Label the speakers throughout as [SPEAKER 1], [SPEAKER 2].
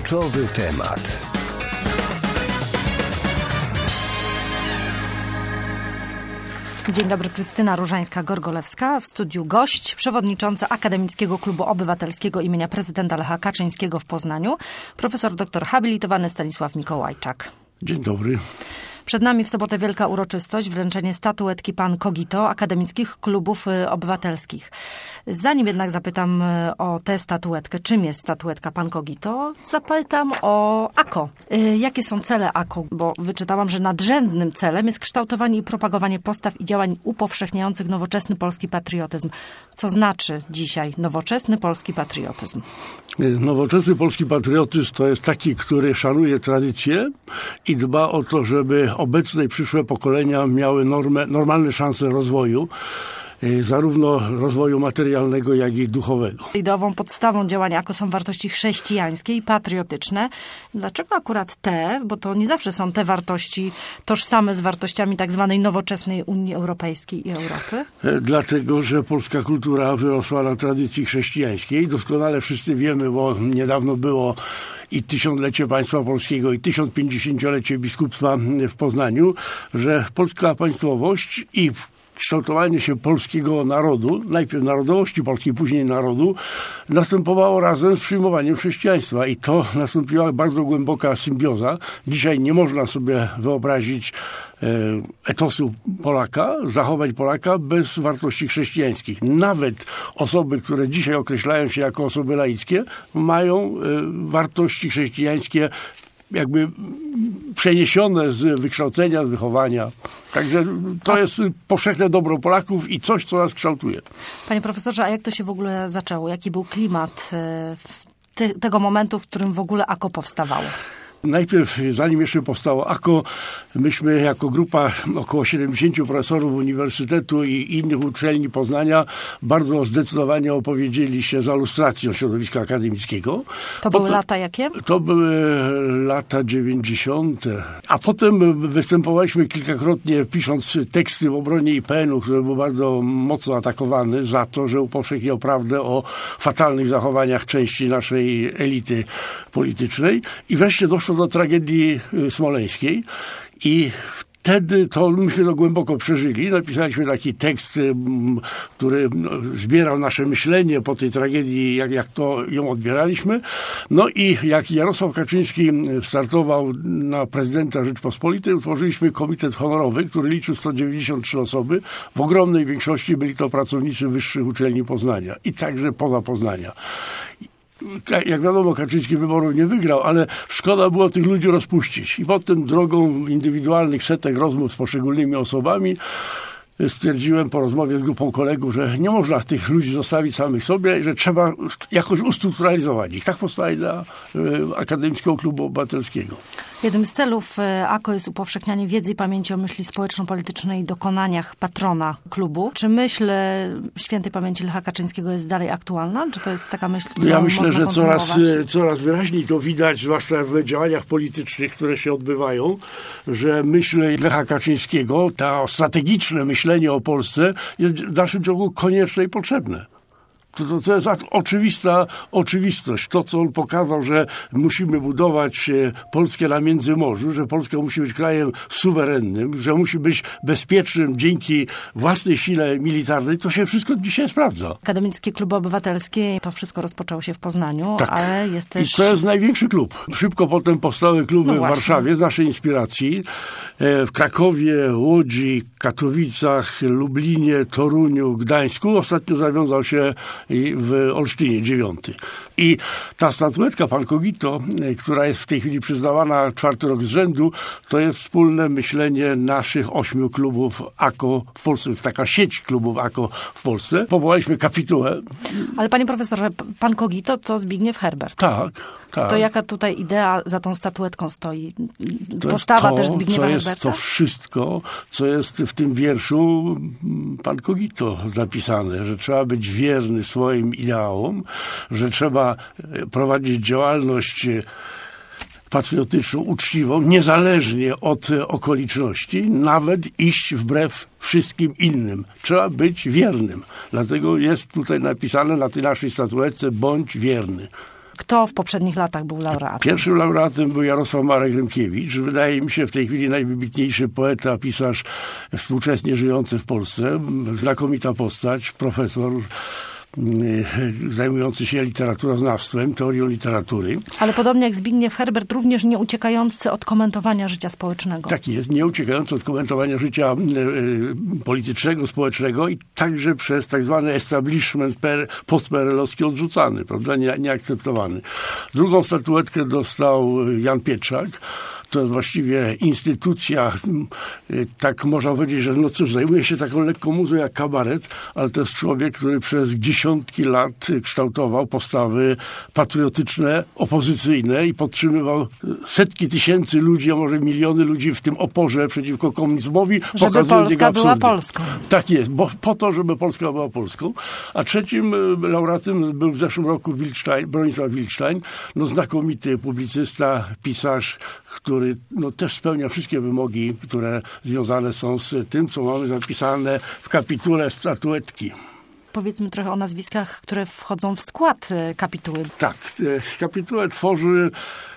[SPEAKER 1] Kluczowy temat.
[SPEAKER 2] Dzień dobry, Krystyna Różańska-Gorgolewska. W studiu gość, przewodniczący Akademickiego Klubu Obywatelskiego imienia prezydenta Lecha Kaczyńskiego w Poznaniu, profesor doktor habilitowany Stanisław Mikołajczak.
[SPEAKER 3] Dzień dobry.
[SPEAKER 2] Przed nami w sobotę wielka uroczystość, wręczenie statuetki Pan Kogito Akademickich Klubów Obywatelskich. Zanim jednak zapytam o tę statuetkę, czym jest statuetka Pan Kogito, zapytam o AKO. Jakie są cele AKO? Bo wyczytałam, że nadrzędnym celem jest kształtowanie i propagowanie postaw i działań upowszechniających nowoczesny polski patriotyzm. Co znaczy dzisiaj nowoczesny polski patriotyzm?
[SPEAKER 3] Nowoczesny polski patriotyzm to jest taki, który szanuje tradycję i dba o to, żeby obecne i przyszłe pokolenia miały normalne szanse rozwoju, zarówno rozwoju materialnego, jak i duchowego.
[SPEAKER 2] Ideową podstawą działania AKO są wartości chrześcijańskie i patriotyczne. Dlaczego akurat te? Bo to nie zawsze są te wartości tożsame z wartościami tak zwanej nowoczesnej Unii Europejskiej i Europy?
[SPEAKER 3] Dlatego, że polska kultura wyrosła na tradycji chrześcijańskiej. Doskonale wszyscy wiemy, bo niedawno było i 1000-lecie państwa polskiego i 1050-lecie biskupstwa w Poznaniu, że polska państwowość i kształtowanie się polskiego narodu, najpierw narodowości polskiej, później narodu, następowało razem z przyjmowaniem chrześcijaństwa i to nastąpiła bardzo głęboka symbioza. Dzisiaj nie można sobie wyobrazić etosu Polaka, zachować Polaka bez wartości chrześcijańskich. Nawet osoby, które dzisiaj określają się jako osoby laickie, mają wartości chrześcijańskie jakby przeniesione z wykształcenia, z wychowania. Także to jest powszechne dobro Polaków i coś, co nas kształtuje.
[SPEAKER 2] Panie profesorze, a jak to się w ogóle zaczęło? Jaki był klimat tego momentu, w którym w ogóle AKO powstawało?
[SPEAKER 3] Najpierw, zanim jeszcze powstało AKO, myśmy jako grupa około 70 profesorów uniwersytetu i innych uczelni Poznania bardzo zdecydowanie opowiedzieli się za lustracją środowiska akademickiego.
[SPEAKER 2] To były lata jakie?
[SPEAKER 3] To były lata 90. A potem występowaliśmy kilkakrotnie, pisząc teksty w obronie IPN-u, który był bardzo mocno atakowany za to, że upowszechniał prawdę o fatalnych zachowaniach części naszej elity politycznej. I wreszcie doszło do tragedii smoleńskiej i wtedy to myśmy to głęboko przeżyli. Napisaliśmy taki tekst, który zbierał nasze myślenie po tej tragedii, jak to ją odbieraliśmy. No i jak Jarosław Kaczyński startował na prezydenta Rzeczpospolitej, utworzyliśmy komitet honorowy, który liczył 193 osoby. W ogromnej większości byli to pracownicy wyższych uczelni Poznania i także poza Poznania. Jak wiadomo, Kaczyński wyborów nie wygrał, ale szkoda było tych ludzi rozpuścić. I potem drogą indywidualnych setek rozmów z poszczególnymi osobami stwierdziłem po rozmowie z grupą kolegów, że nie można tych ludzi zostawić samych sobie, że trzeba jakoś ustrukturalizować ich. Tak powstała idea Akademickiego Klubu Obywatelskiego.
[SPEAKER 2] Jednym z celów AKO jest upowszechnianie wiedzy i pamięci o myśli społeczno-politycznej i dokonaniach patrona klubu. Czy myśl świętej pamięci Lecha Kaczyńskiego jest dalej aktualna? Czy to jest taka myśl, którą
[SPEAKER 3] Ja myślę,
[SPEAKER 2] można
[SPEAKER 3] że coraz wyraźniej to widać, zwłaszcza w działaniach politycznych, które się odbywają, że myśl Lecha Kaczyńskiego, to strategiczne myślenie o Polsce jest w dalszym ciągu konieczne i potrzebne. To jest oczywistość. To, co on pokazał, że musimy budować Polskę na Międzymorzu, że Polska musi być krajem suwerennym, że musi być bezpiecznym dzięki własnej sile militarnej, to się wszystko dzisiaj sprawdza.
[SPEAKER 2] Akademickie Kluby Obywatelskie, to wszystko rozpoczęło się w Poznaniu,
[SPEAKER 3] tak.
[SPEAKER 2] Ale jest też...
[SPEAKER 3] I to jest największy klub. Szybko potem powstały kluby w Warszawie z naszej inspiracji, w Krakowie, Łodzi, Katowicach, Lublinie, Toruniu, Gdańsku. Ostatnio zawiązał się w Olsztynie 9. I ta statuetka Pan Kogito, która jest w tej chwili przyznawana 4. rok z rzędu, to jest wspólne myślenie naszych 8 klubów AKO w Polsce, taka sieć klubów AKO w Polsce. Powołaliśmy kapitułę.
[SPEAKER 2] Ale panie profesorze, Pan Kogito to Zbigniew Herbert.
[SPEAKER 3] Tak.
[SPEAKER 2] To jaka tutaj idea za tą statuetką stoi? Postawa też Zbigniewa Herberta?
[SPEAKER 3] To jest to wszystko, co jest w tym wierszu Pan Kogito zapisane, że trzeba być wierny swoim ideałom, że trzeba prowadzić działalność patriotyczną, uczciwą, niezależnie od okoliczności, nawet iść wbrew wszystkim innym. Trzeba być wiernym. Dlatego jest tutaj napisane na tej naszej statuetce: bądź wierny.
[SPEAKER 2] Kto w poprzednich latach był laureatem?
[SPEAKER 3] Pierwszym laureatem był Jarosław Marek Rymkiewicz. Wydaje mi się w tej chwili najwybitniejszy poeta, pisarz współczesnie żyjący w Polsce. Znakomita postać, profesor zajmujący się literaturoznawstwem, teorią literatury.
[SPEAKER 2] Ale podobnie jak Zbigniew Herbert, również nie uciekający od komentowania życia społecznego.
[SPEAKER 3] Tak jest, nie uciekający od komentowania życia politycznego, społecznego i także przez tak zwany establishment postperelowski odrzucany, prawda, nieakceptowany. Drugą statuetkę dostał Jan Pietrzak. To jest właściwie instytucja, tak można powiedzieć, że no cóż, zajmuje się taką lekką muzą jak kabaret, ale to jest człowiek, który przez dziesiątki lat kształtował postawy patriotyczne, opozycyjne i podtrzymywał setki tysięcy ludzi, a może miliony ludzi w tym oporze przeciwko komunizmowi.
[SPEAKER 2] Żeby Polska była Polską.
[SPEAKER 3] Tak jest, bo po to, żeby Polska była Polską. A trzecim laureatem był w zeszłym roku Bronisław Wilczstein, no znakomity publicysta, pisarz, który też spełnia wszystkie wymogi, które związane są z tym, co mamy zapisane w kapitule statuetki.
[SPEAKER 2] Powiedzmy trochę o nazwiskach, które wchodzą w skład kapituły.
[SPEAKER 3] Tak, kapitułę tworzy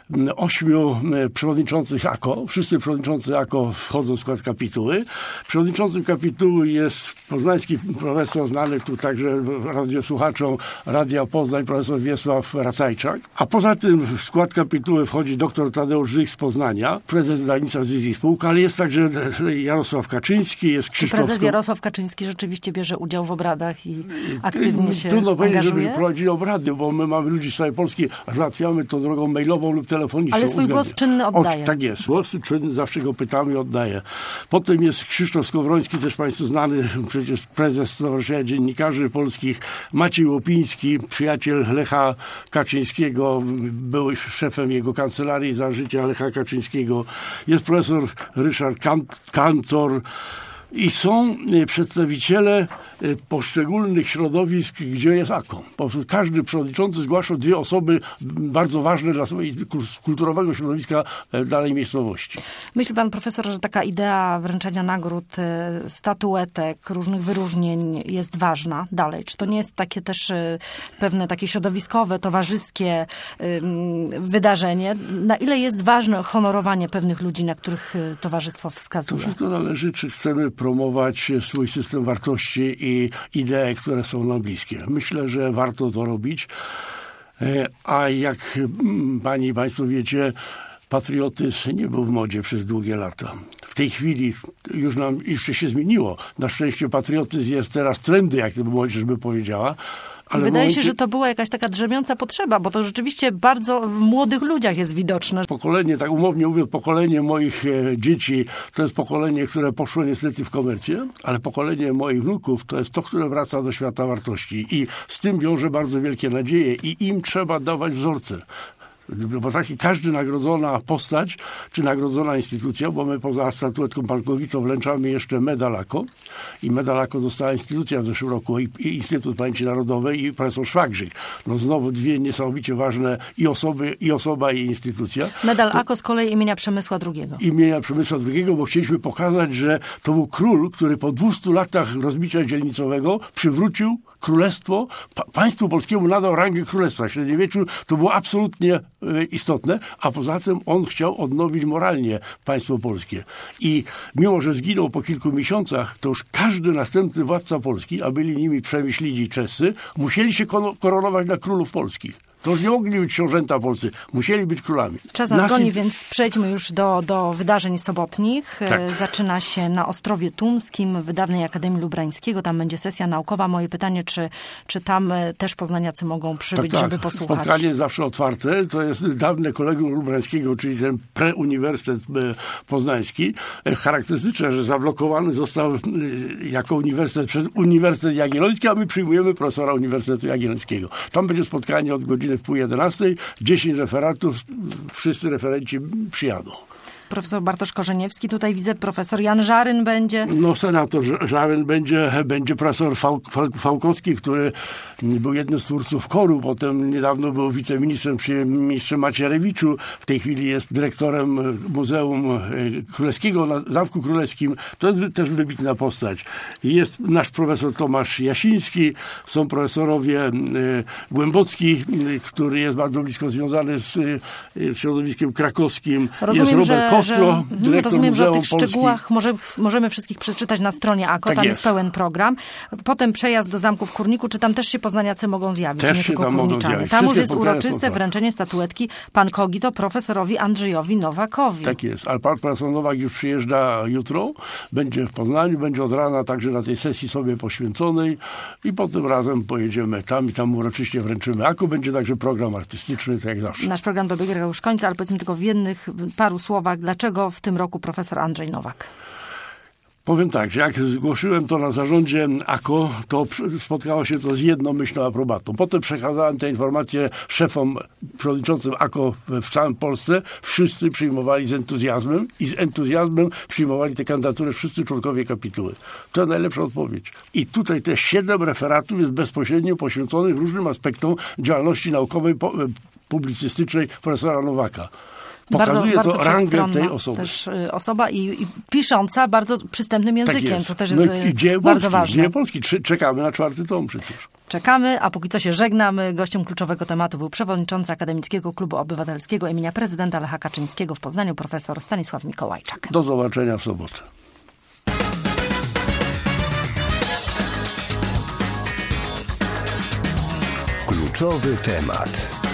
[SPEAKER 3] 8 przewodniczących AKO. Wszyscy przewodniczący AKO wchodzą w skład kapituły. Przewodniczącym kapituły jest poznański profesor, znany tu także radiosłuchaczom Radia Poznań, profesor Wiesław Racajczak. A poza tym w skład kapituły wchodzi dr Tadeusz Żych z Poznania, prezes wydawnictwa Zyzi Spółka, ale jest także Jarosław Kaczyński, jest Krzysztof...
[SPEAKER 2] Czy prezes Jarosław Kaczyński rzeczywiście bierze udział w obradach i aktywnie się
[SPEAKER 3] trudno powiedzieć,
[SPEAKER 2] angażuje?
[SPEAKER 3] żeby prowadzili obrady, bo my mamy ludzi z całej Polski, załatwiamy to drogą mailową lub telefoniczną.
[SPEAKER 2] Ale swój głos czynny oddaje.
[SPEAKER 3] Tak jest. Głos czynny, zawsze go pytamy i oddaje. Potem jest Krzysztof Skowroński, też Państwu znany, przecież prezes Stowarzyszenia Dziennikarzy Polskich, Maciej Łopiński, przyjaciel Lecha Kaczyńskiego, był szefem jego kancelarii za życia Lecha Kaczyńskiego. Jest profesor Ryszard Kantor. I są przedstawiciele poszczególnych środowisk, gdzie jest AKO. Każdy przewodniczący zgłaszał 2 osoby bardzo ważne dla kulturowego środowiska danej miejscowości.
[SPEAKER 2] Myśli pan profesor, że taka idea wręczania nagród, statuetek, różnych wyróżnień jest ważna dalej? Czy to nie jest takie też pewne takie środowiskowe, towarzyskie wydarzenie? Na ile jest ważne honorowanie pewnych ludzi, na których towarzystwo wskazuje?
[SPEAKER 3] To wszystko zależy, czy chcemy promować swój system wartości i idee, które są nam bliskie. Myślę, że warto to robić. A jak pani i państwo wiecie, patriotyzm nie był w modzie przez długie lata. W tej chwili już się zmieniło. Na szczęście patriotyzm jest teraz trendy, jak to młodzież by powiedziała. Ale
[SPEAKER 2] wydaje się, że to była jakaś taka drzemiąca potrzeba, bo to rzeczywiście bardzo w młodych ludziach jest widoczne.
[SPEAKER 3] Pokolenie, tak umownie mówiąc, pokolenie moich dzieci to jest pokolenie, które poszło niestety w komercję, ale pokolenie moich wnuków to jest to, które wraca do świata wartości i z tym wiąże bardzo wielkie nadzieje i im trzeba dawać wzorce. Bo każdy nagrodzona postać, czy nagrodzona instytucja, bo my poza statuetką Pan Kogito wręczamy jeszcze medal AKO i medal AKO dostała instytucja w zeszłym roku i Instytut Pamięci Narodowej i profesor Szwagrzyk. No znowu 2 niesamowicie ważne i osoba i instytucja.
[SPEAKER 2] Medal AKO z kolei imienia Przemysła II.
[SPEAKER 3] Imienia Przemysła II, bo chcieliśmy pokazać, że to był król, który po 200 latach rozbicia dzielnicowego przywrócił królestwo, państwu polskiemu nadał rangę królestwa. W średniowieczu to było absolutnie istotne, a poza tym on chciał odnowić moralnie państwo polskie. I mimo, że zginął po kilku miesiącach, to już każdy następny władca Polski, a byli nimi przemyślidzi czescy, musieli się koronować na królów polskich. To już nie mogli być książęta polscy, musieli być królami.
[SPEAKER 2] Czas nas goni, więc przejdźmy już do wydarzeń sobotnich.
[SPEAKER 3] Tak.
[SPEAKER 2] Zaczyna się na Ostrowie Tumskim, w Wydawnej Akademii Lubrańskiego. Tam będzie sesja naukowa. Moje pytanie, czy tam też poznaniacy mogą przybyć,
[SPEAKER 3] tak,
[SPEAKER 2] żeby posłuchać?
[SPEAKER 3] Spotkanie jest zawsze otwarte. To jest dawne Kolegium Lubrańskiego, czyli ten preuniwersytet poznański. Charakterystyczne, że zablokowany został jako uniwersytet przez Uniwersytet Jagielloński, a my przyjmujemy profesora Uniwersytetu Jagiellońskiego. Tam będzie spotkanie od godziny w 10:30, 10 referatów, wszyscy referenci przyjadą.
[SPEAKER 2] profesor Bartosz Korzeniewski, tutaj widzę profesor Jan Żaryn będzie.
[SPEAKER 3] No senator Żaryn będzie profesor Fałkowski, który był jednym z twórców KOR-u, potem niedawno był wiceministrem przy ministrze Macierewiczu, w tej chwili jest dyrektorem Muzeum Królewskiego na Zamku Królewskim. To jest też wybitna postać. Jest nasz profesor Tomasz Jasiński, są profesorowie Głębocki, który jest bardzo blisko związany z środowiskiem krakowskim.
[SPEAKER 2] Rozumiem,
[SPEAKER 3] jest Robert Kostro, dyrektor
[SPEAKER 2] rozumiem, że o
[SPEAKER 3] Muzeum
[SPEAKER 2] tych
[SPEAKER 3] Polski.
[SPEAKER 2] szczegółach możemy wszystkich przeczytać na stronie AKO, tam jest pełen program. Potem przejazd do zamku w Kurniku, czy tam też się poznaniacy mogą zjawić,
[SPEAKER 3] też
[SPEAKER 2] nie tylko kurniczanie. Tam już jest uroczyste wręczenie statuetki pan Kogito profesorowi Andrzejowi Nowakowi.
[SPEAKER 3] Tak jest, ale pan profesor Nowak już przyjeżdża jutro, będzie w Poznaniu, będzie od rana także na tej sesji sobie poświęconej i potem razem pojedziemy tam i tam uroczyście wręczymy AKO. Będzie także program artystyczny, tak jak zawsze.
[SPEAKER 2] Nasz program dobiega już końca, ale powiedzmy tylko w jednych paru słowach, dlaczego w tym roku profesor Andrzej Nowak?
[SPEAKER 3] Powiem tak, że jak zgłosiłem to na zarządzie AKO, to spotkało się to z jednomyślną aprobatą. Potem przekazałem te informacje szefom przewodniczącym AKO w całej Polsce. Wszyscy przyjmowali z entuzjazmem i z entuzjazmem przyjmowali te kandydatury wszyscy członkowie kapituły. To jest najlepsza odpowiedź. I tutaj te 7 referatów jest bezpośrednio poświęconych różnym aspektom działalności naukowej, publicystycznej profesora Nowaka. Pokazuje
[SPEAKER 2] bardzo
[SPEAKER 3] to rangę tej osoby.
[SPEAKER 2] Też osoba i pisząca bardzo przystępnym językiem, co też jest bardzo
[SPEAKER 3] Polski,
[SPEAKER 2] ważne.
[SPEAKER 3] Dzieje Polski. Czekamy na 4. tom przecież.
[SPEAKER 2] Czekamy, a póki co się żegnamy. Gościem kluczowego tematu był przewodniczący Akademickiego Klubu Obywatelskiego imienia prezydenta Lecha Kaczyńskiego w Poznaniu, profesor Stanisław Mikołajczak.
[SPEAKER 3] Do zobaczenia w sobotę.
[SPEAKER 1] Kluczowy temat.